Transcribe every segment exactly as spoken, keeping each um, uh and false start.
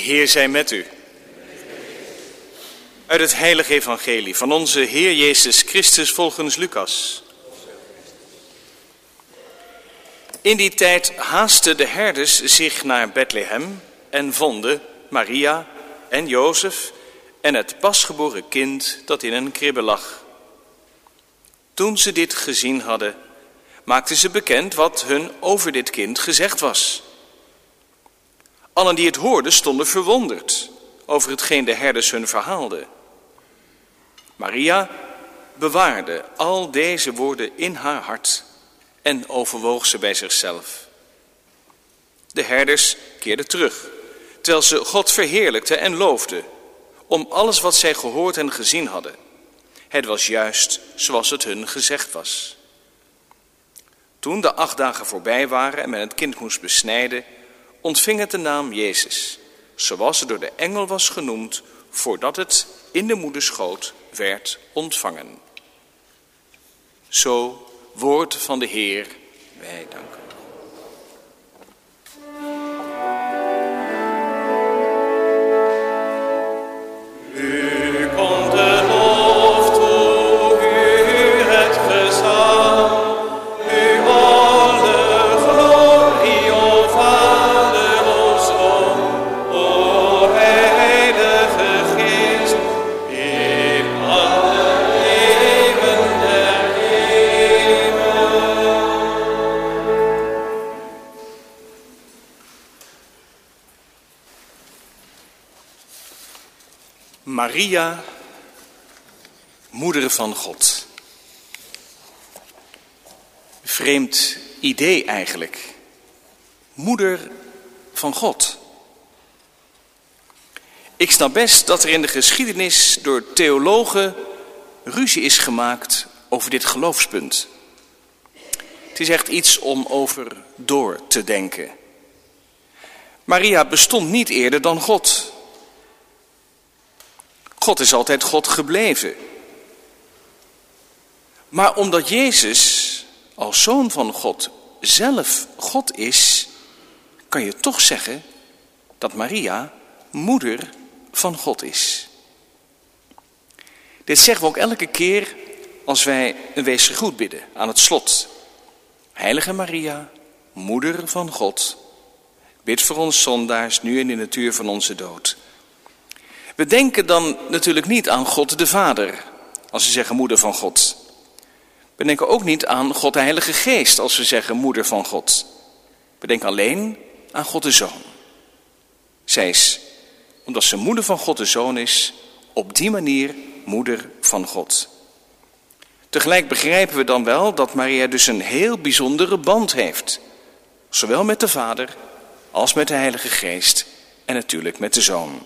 Heer zij met u. Uit het heilige evangelie van onze Heer Jezus Christus volgens Lucas. In die tijd haasten de herders zich naar Bethlehem en vonden Maria en Jozef en het pasgeboren kind dat in een kribbe lag. Toen ze dit gezien hadden, maakten ze bekend wat hun over dit kind gezegd was. Allen die het hoorden stonden verwonderd over hetgeen de herders hun verhaalden. Maria bewaarde al deze woorden in haar hart en overwoog ze bij zichzelf. De herders keerden terug, terwijl ze God verheerlijkten en loofden om alles wat zij gehoord en gezien hadden. Het was juist zoals het hun gezegd was. Toen de acht dagen voorbij waren en men het kind moest besnijden, ontving het de naam Jezus, zoals het door de engel was genoemd, voordat het in de moederschoot werd ontvangen. Zo, woord van de Heer, wij danken. Maria, moeder van God. Vreemd idee eigenlijk. Moeder van God. Ik snap best dat er in de geschiedenis door theologen ruzie is gemaakt over dit geloofspunt. Het is echt iets om over door te denken. Maria bestond niet eerder dan God. God is altijd God gebleven. Maar omdat Jezus als zoon van God zelf God is, kan je toch zeggen dat Maria moeder van God is. Dit zeggen we ook elke keer als wij een weesgegroet bidden aan het slot. Heilige Maria, moeder van God, bid voor ons zondaars nu en in het uur van onze dood. We denken dan natuurlijk niet aan God de Vader, als we zeggen moeder van God. We denken ook niet aan God de Heilige Geest, als we zeggen moeder van God. We denken alleen aan God de Zoon. Zij is, omdat ze moeder van God de Zoon is, op die manier moeder van God. Tegelijk begrijpen we dan wel dat Maria dus een heel bijzondere band heeft. Zowel met de Vader als met de Heilige Geest en natuurlijk met de Zoon.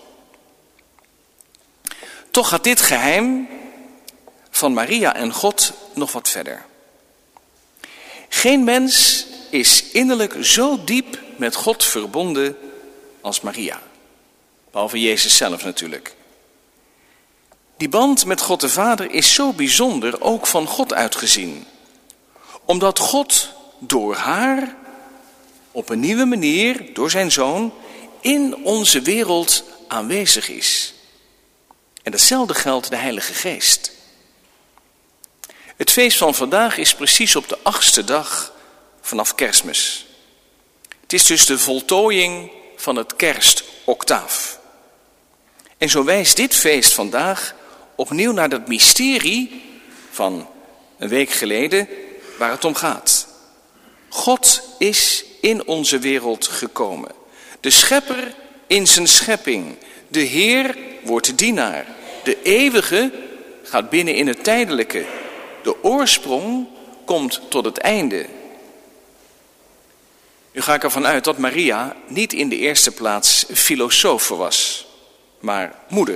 Toch gaat dit geheim van Maria en God nog wat verder. Geen mens is innerlijk zo diep met God verbonden als Maria. Behalve Jezus zelf natuurlijk. Die band met God de Vader is zo bijzonder, ook van God uitgezien. Omdat God door haar op een nieuwe manier, door zijn Zoon, in onze wereld aanwezig is. En datzelfde geldt de Heilige Geest. Het feest van vandaag is precies op de achtste dag vanaf Kerstmis. Het is dus de voltooiing van het kerstoctaaf. En zo wijst dit feest vandaag opnieuw naar dat mysterie van een week geleden waar het om gaat. God is in onze wereld gekomen. De schepper in zijn schepping. De Heer wordt de dienaar. De eeuwige gaat binnen in het tijdelijke. De oorsprong komt tot het einde. Nu ga ik ervan uit dat Maria niet in de eerste plaats filosofe was, maar moeder.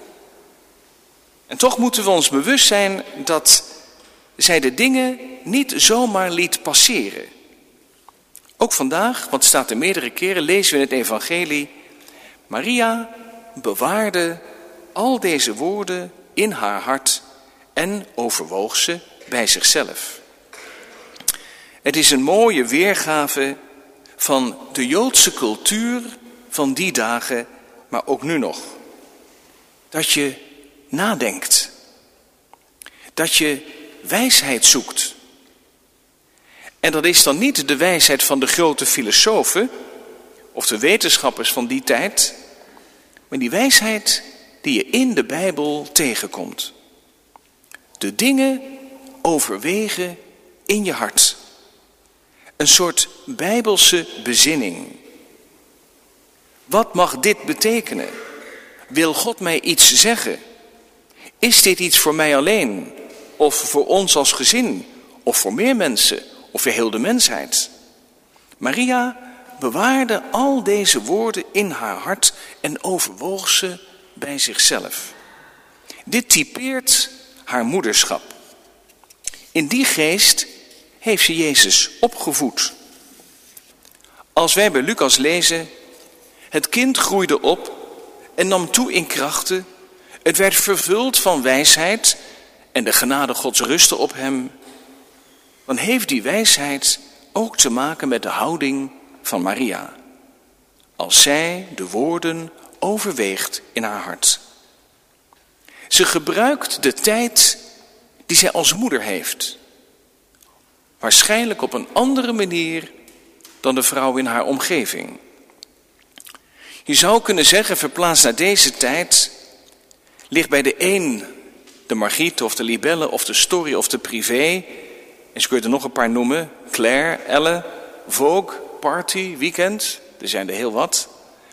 En toch moeten we ons bewust zijn dat zij de dingen niet zomaar liet passeren. Ook vandaag, want het staat er meerdere keren, lezen we in het evangelie. Maria bewaarde al deze woorden in haar hart en overwoog ze bij zichzelf. Het is een mooie weergave van de Joodse cultuur van die dagen maar ook nu nog. Dat je nadenkt. Dat je wijsheid zoekt. En dat is dan niet de wijsheid van de grote filosofen of de wetenschappers van die tijd, maar die wijsheid die je in de Bijbel tegenkomt. De dingen overwegen in je hart. Een soort Bijbelse bezinning. Wat mag dit betekenen? Wil God mij iets zeggen? Is dit iets voor mij alleen? Of voor ons als gezin? Of voor meer mensen? Of voor heel de mensheid? Maria bewaarde al deze woorden in haar hart en overwoog ze bij zichzelf. Dit typeert haar moederschap. In die geest heeft ze Jezus opgevoed. Als wij bij Lucas lezen, het kind groeide op en nam toe in krachten, het werd vervuld van wijsheid en de genade Gods rustte op hem, dan heeft die wijsheid ook te maken met de houding van Maria, als zij de woorden overweegt in haar hart. Ze gebruikt de tijd die zij als moeder heeft, waarschijnlijk op een andere manier dan de vrouw in haar omgeving. Je zou kunnen zeggen, verplaatst naar deze tijd, ligt bij de een de Margriet of de Libelle of de Story of de Privé, en ze kun je er nog een paar noemen, Claire, Elle, Vogue, Party, Weekend, er zijn er heel wat.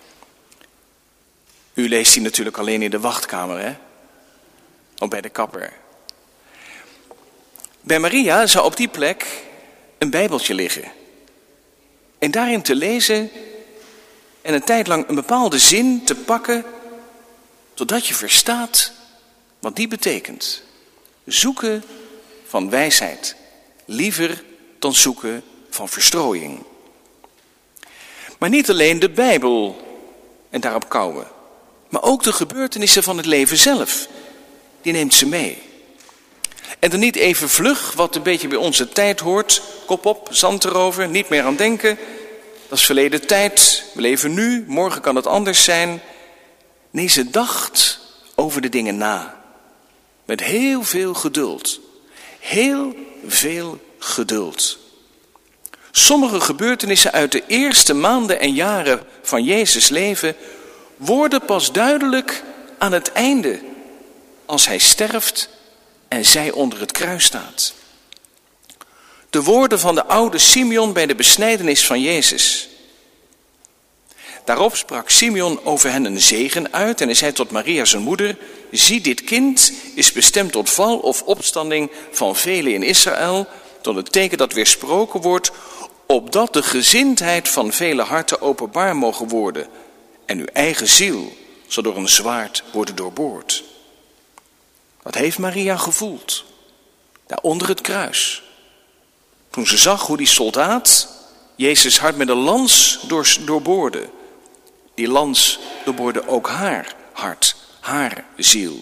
U leest die natuurlijk alleen in de wachtkamer, hè? Of bij de kapper. Bij Maria zou op die plek een bijbeltje liggen. En daarin te lezen en een tijd lang een bepaalde zin te pakken, totdat je verstaat wat die betekent. Zoeken van wijsheid, liever dan zoeken van verstrooiing. Maar niet alleen de Bijbel en daarop kouwen, maar ook de gebeurtenissen van het leven zelf, die neemt ze mee. En dan niet even vlug, wat een beetje bij onze tijd hoort, kop op, zand erover, niet meer aan denken. Dat is verleden tijd, we leven nu, morgen kan het anders zijn. Nee, ze dacht over de dingen na. Met heel veel geduld. Heel veel geduld. Sommige gebeurtenissen uit de eerste maanden en jaren van Jezus' leven worden pas duidelijk aan het einde, als hij sterft en zij onder het kruis staat. De woorden van de oude Simeon bij de besnijdenis van Jezus. Daarop sprak Simeon over hen een zegen uit en hij zei tot Maria zijn moeder: zie, dit kind is bestemd tot val of opstanding van velen in Israël, tot het teken dat weersproken wordt, opdat de gezindheid van vele harten openbaar mogen worden en uw eigen ziel zal door een zwaard worden doorboord. Wat heeft Maria gevoeld? Daar onder het kruis. Toen ze zag hoe die soldaat Jezus hart met een lans doorboorde. Die lans doorboorde ook haar hart, haar ziel.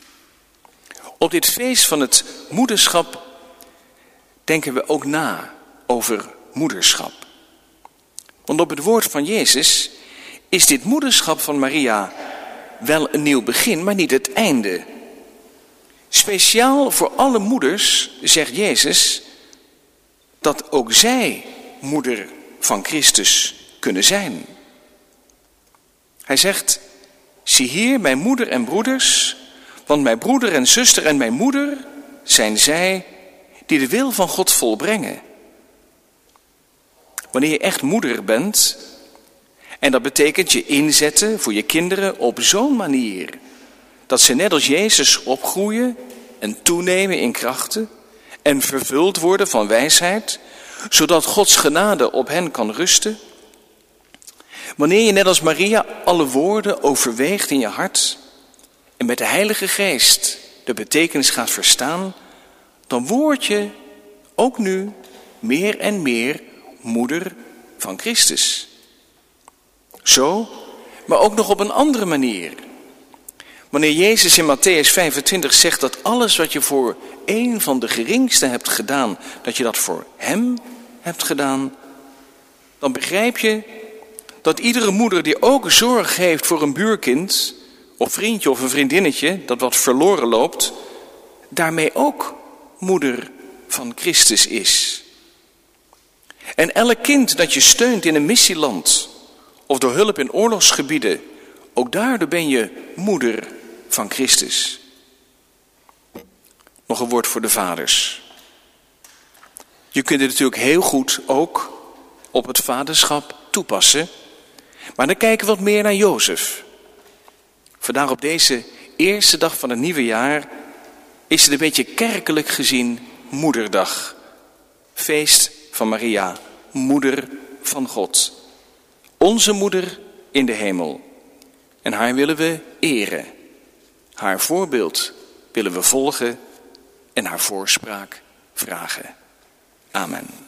Op dit feest van het moederschap denken we ook na over moederschap. Want op het woord van Jezus is dit moederschap van Maria wel een nieuw begin, maar niet het einde. Speciaal voor alle moeders zegt Jezus dat ook zij moeder van Christus kunnen zijn. Hij zegt: zie hier mijn moeder en broeders, want mijn broeder en zuster en mijn moeder zijn zij die de wil van God volbrengen. Wanneer je echt moeder bent, en dat betekent je inzetten voor je kinderen op zo'n manier dat ze net als Jezus opgroeien en toenemen in krachten en vervuld worden van wijsheid, zodat Gods genade op hen kan rusten. Wanneer je net als Maria alle woorden overweegt in je hart en met de Heilige Geest de betekenis gaat verstaan, dan word je ook nu meer en meer moeder van Christus. Zo, maar ook nog op een andere manier. Wanneer Jezus in Matthäus vijfentwintig zegt dat alles wat je voor een van de geringste hebt gedaan, dat je dat voor hem hebt gedaan, dan begrijp je dat iedere moeder die ook zorg heeft voor een buurkind, of vriendje of een vriendinnetje dat wat verloren loopt, daarmee ook moeder van Christus is. En elk kind dat je steunt in een missieland of door hulp in oorlogsgebieden, ook daardoor ben je moeder van Christus. Nog een woord voor de vaders. Je kunt het natuurlijk heel goed ook op het vaderschap toepassen, maar dan kijken we wat meer naar Jozef. Vandaag op deze eerste dag van het nieuwe jaar is het een beetje kerkelijk gezien moederdag. Feest van Maria, moeder van God. Onze moeder in de hemel. En haar willen we eren. Haar voorbeeld willen we volgen en haar voorspraak vragen. Amen.